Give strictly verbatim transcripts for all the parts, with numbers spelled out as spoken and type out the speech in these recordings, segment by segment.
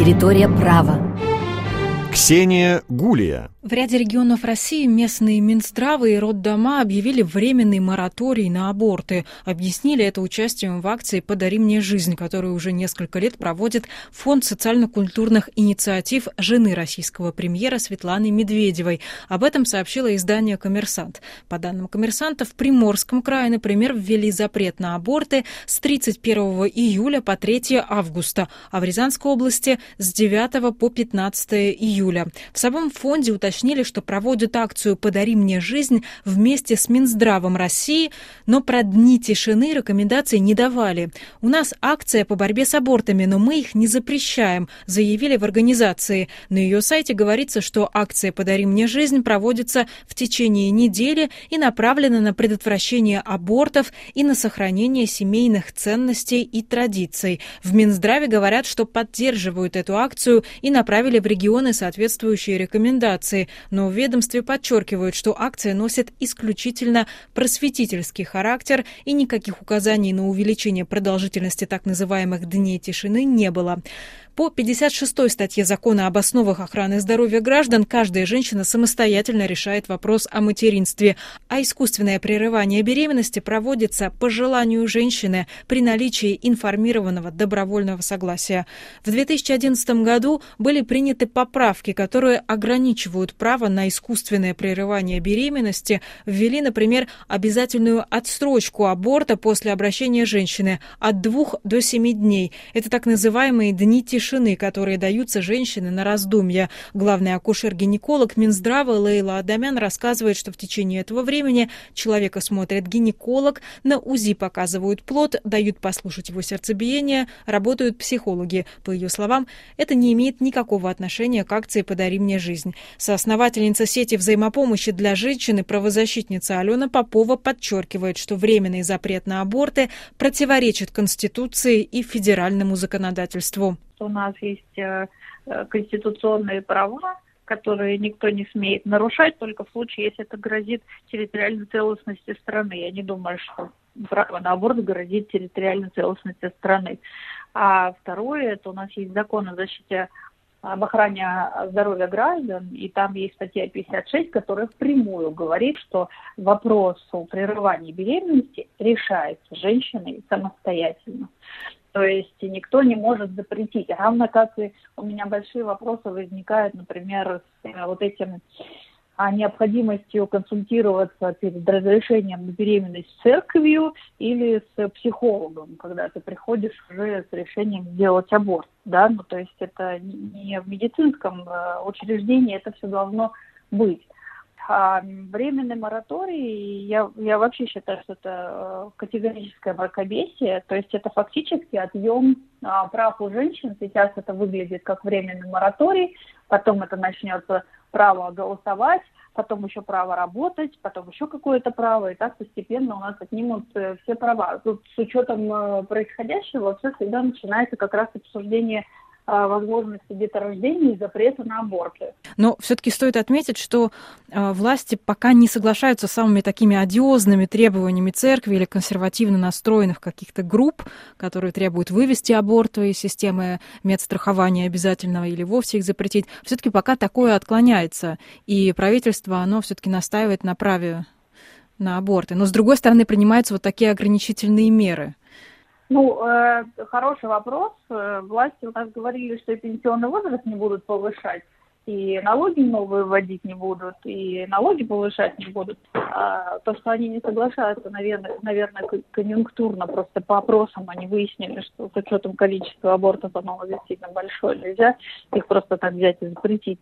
Территория права. Ксения Гулия. В ряде регионов России местные Минздравы и роддома объявили временный мораторий на аборты. Объяснили это участием в акции «Подари мне жизнь», которую уже несколько лет проводит Фонд социально-культурных инициатив жены российского премьера Светланы Медведевой. Об этом сообщило издание «Коммерсант». По данным «Коммерсанта», в Приморском крае, например, ввели запрет на аборты с тридцать первого июля по третьего августа, а в Рязанской области с девятого по пятнадцатое июля. В самом фонде уточнили, что проводят акцию «Подари мне жизнь» вместе с Минздравом России, но про дни тишины рекомендаций не давали. «У нас акция по борьбе с абортами, но мы их не запрещаем», заявили в организации. На ее сайте говорится, что акция «Подари мне жизнь» проводится в течение недели и направлена на предотвращение абортов и на сохранение семейных ценностей и традиций. В Минздраве говорят, что поддерживают эту акцию и направили в регионы соответствующие рекомендации. Но в ведомстве подчеркивают, что акция носит исключительно просветительский характер и никаких указаний на увеличение продолжительности так называемых дней тишины не было. По пятьдесят шестой статье Закона об основах охраны здоровья граждан каждая женщина самостоятельно решает вопрос о материнстве, а искусственное прерывание беременности проводится по желанию женщины при наличии информированного добровольного согласия. В две тысячи одиннадцатом году были приняты поправки, которые ограничивают право на искусственное прерывание беременности, ввели, например, обязательную отсрочку аборта после обращения женщины от двух до семи дней. Это так называемые дни тишины, которые даются женщине на раздумья. Главный акушер-гинеколог Минздрава Лейла Адамян рассказывает, что в течение этого времени человека смотрит гинеколог, на УЗИ показывают плод, дают послушать его сердцебиение, работают психологи. По ее словам, это не имеет никакого отношения к акции «Подари мне жизнь». Соосновательница сети взаимопомощи для женщин и правозащитница Алена Попова подчеркивает, что временный запрет на аборты противоречит Конституции и федеральному законодательству. У нас есть конституционные права, которые никто не смеет нарушать, только в случае, если это грозит территориальной целостности страны. Я не думаю, что право на аборт грозит территориальной целостности страны. А второе, это у нас есть закон о защите об охране здоровья граждан, и там есть статья пятьдесят шесть, которая впрямую говорит, что вопрос о прерывании беременности решается женщиной самостоятельно. То есть никто не может запретить. Равно как и у меня большие вопросы возникают, например, с вот этим о необходимостью консультироваться перед разрешением на беременность с церковью или с психологом, когда ты приходишь уже с решением сделать аборт. Да? Ну, то есть это не в медицинском учреждении, это все должно быть. А временный мораторий, я, я вообще считаю, что это категорическое мракобесие, то есть это фактически отъем а, прав у женщин. Сейчас это выглядит как временный мораторий, потом это начнется право голосовать, потом еще право работать, потом еще какое-то право, и так постепенно у нас отнимут все права. Тут с учетом происходящего все всегда начинается как раз обсуждение возможности деторождения и запрета на аборты. Но все-таки стоит отметить, что э, власти пока не соглашаются с самыми такими одиозными требованиями церкви или консервативно настроенных каких-то групп, которые требуют вывести аборты из системы медстрахования обязательного или вовсе их запретить. Все-таки пока такое отклоняется, и правительство, оно все-таки настаивает на праве на аборты. Но, с другой стороны, принимаются вот такие ограничительные меры. Ну, э, хороший вопрос. Власти у нас говорили, что и пенсионный возраст не будут повышать, и налоги новые вводить не будут, и налоги повышать не будут. А то, что они не соглашаются, наверное, наверное, конъюнктурно, просто по опросам они выяснили, что с учетом количества абортов оно действительно большое, нельзя их просто так взять и запретить.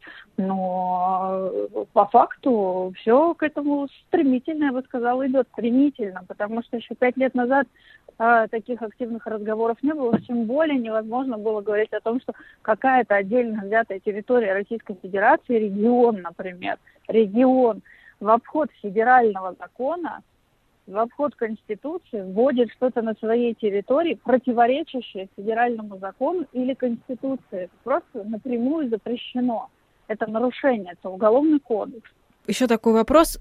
Но по факту все к этому стремительно, я бы сказала, идет стремительно, потому что еще пять лет назад а, таких активных разговоров не было, тем более невозможно было говорить о том, что какая-то отдельно взятая территория Российской Федерации, регион, например, регион в обход федерального закона, в обход Конституции вводит что-то на своей территории, противоречащее федеральному закону или Конституции. Это просто напрямую запрещено. Это нарушение, это уголовный кодекс. Еще такой вопрос.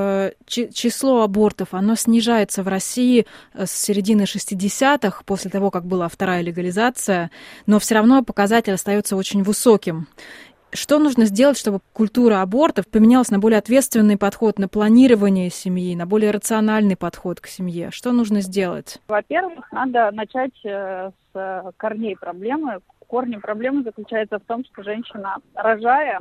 Число абортов, оно снижается в России с середины шестидесятых, после того, как была вторая легализация, но все равно показатель остается очень высоким. Что нужно сделать, чтобы культура абортов поменялась на более ответственный подход, на планирование семьи, на более рациональный подход к семье? Что нужно сделать? Во-первых, надо начать с корней проблемы. Корень проблемы заключается в том, что женщина, рожая,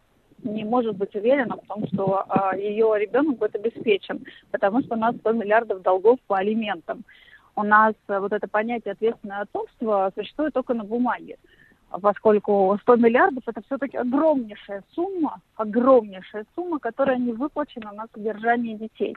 не может быть уверена в том, что а, ее ребенок будет обеспечен, потому что у нас сто миллиардов долгов по алиментам. У нас а, вот это понятие ответственное отцовство существует только на бумаге, поскольку сто миллиардов это все-таки огромнейшая сумма, огромнейшая сумма, которая не выплачена на содержание детей.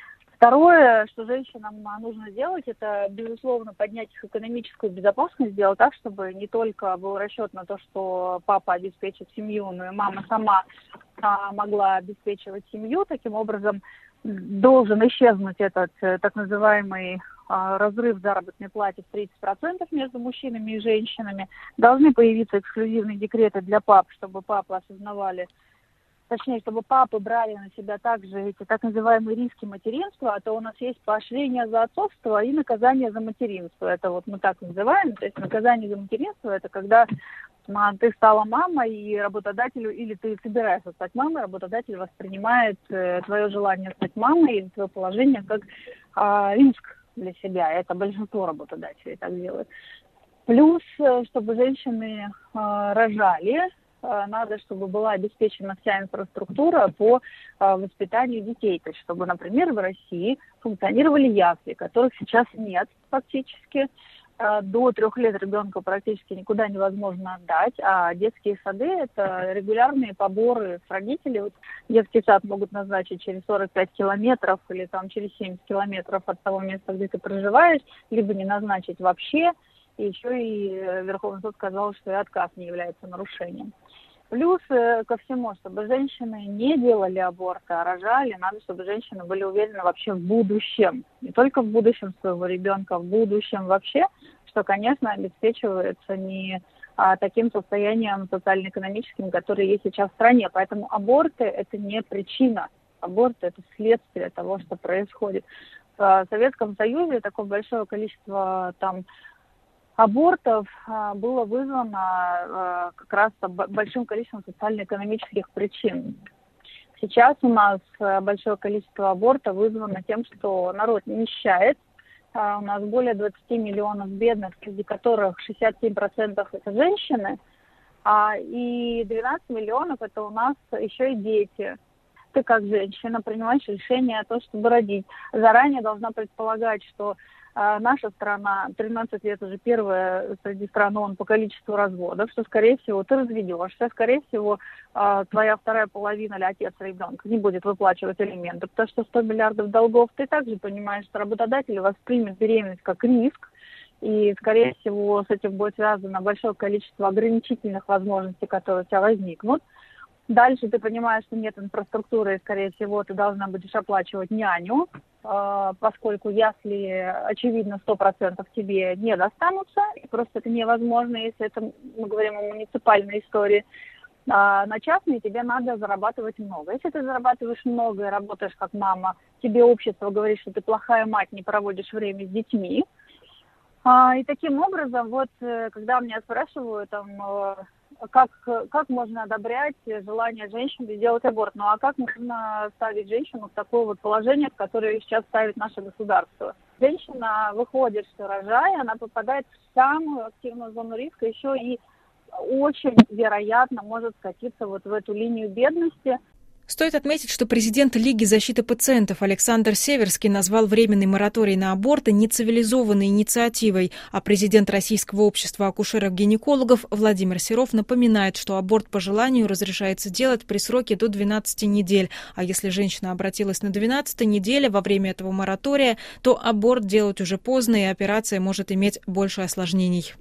Второе, что женщинам нужно сделать, это, безусловно, поднять их экономическую безопасность, сделать так, чтобы не только был расчет на то, что папа обеспечит семью, но и мама сама а, могла обеспечивать семью. Таким образом, должен исчезнуть этот так называемый а, разрыв заработной платы в тридцать процентов между мужчинами и женщинами. Должны появиться эксклюзивные декреты для пап, чтобы папы осознавали, точнее, чтобы папы брали на себя также эти так называемые риски материнства, а то у нас есть поощрение за отцовство и наказание за материнство. Это вот мы так называем. То есть наказание за материнство – это когда ты стала мамой, и работодателю, или ты собираешься стать мамой, работодатель воспринимает э, твое желание стать мамой или твое положение как э, риск для себя. Это большинство работодателей так делают. Плюс, чтобы женщины э, рожали, надо, чтобы была обеспечена вся инфраструктура по а, воспитанию детей. То есть, чтобы, например, в России функционировали ясли, которых сейчас нет фактически. А, до трех лет ребенка практически никуда невозможно отдать, а детские сады – это регулярные поборы с родителей. Вот детский сад могут назначить через сорок пять километров или там через семьдесят километров от того места, где ты проживаешь, либо не назначить вообще. И еще и Верховный суд сказал, что и отказ не является нарушением. Плюс ко всему, чтобы женщины не делали аборты, а рожали, надо, чтобы женщины были уверены вообще в будущем. Не только в будущем своего ребенка, в будущем вообще, что, конечно, обеспечивается не а, таким состоянием социально-экономическим, которое есть сейчас в стране. Поэтому аборты – это не причина. Аборты – это следствие того, что происходит. В Советском Союзе такое большое количество там абортов а, было вызвано а, как раз большим количеством социально-экономических причин. Сейчас у нас большое количество абортов вызвано тем, что народ нищает. А, у нас более двадцати миллионов бедных, среди которых шестьдесят семь процентов это женщины, а, и двенадцать миллионов это у нас еще и дети. Ты как женщина принимаешь решение о том, чтобы родить. Заранее должна предполагать, что а наша страна тринадцать лет уже первая среди стран ООН по количеству разводов, что, скорее всего, ты разведешься, скорее всего, твоя вторая половина или отец ребенка не будет выплачивать алименты, потому что сто миллиардов долгов. Ты также понимаешь, что работодатель воспримет беременность как риск, и, скорее всего, с этим будет связано большое количество ограничительных возможностей, которые у тебя возникнут. Дальше ты понимаешь, что нет инфраструктуры, и, скорее всего, ты должна будешь оплачивать няню, поскольку ясли, очевидно, сто процентов тебе не достанутся, и просто это невозможно, если это мы говорим о муниципальной истории. А на частные тебе надо зарабатывать много. Если ты зарабатываешь много и работаешь как мама, тебе общество говорит, что ты плохая мать, не проводишь время с детьми. А, и таким образом, вот, когда меня спрашивают, там, как, как можно одобрять желание женщины сделать аборт, ну а как можно ставить женщину в такое вот положение, в которое сейчас ставит наше государство? Женщина выходит, что рожая, она попадает в самую активную зону риска, еще и очень вероятно может скатиться вот в эту линию бедности. Стоит отметить, что президент Лиги защиты пациентов Александр Северский назвал временный мораторий на аборты нецивилизованной инициативой, а президент Российского общества акушеров-гинекологов Владимир Серов напоминает, что аборт по желанию разрешается делать при сроке до двенадцати недель, а если женщина обратилась на двенадцатой неделе во время этого моратория, то аборт делать уже поздно, и операция может иметь больше осложнений.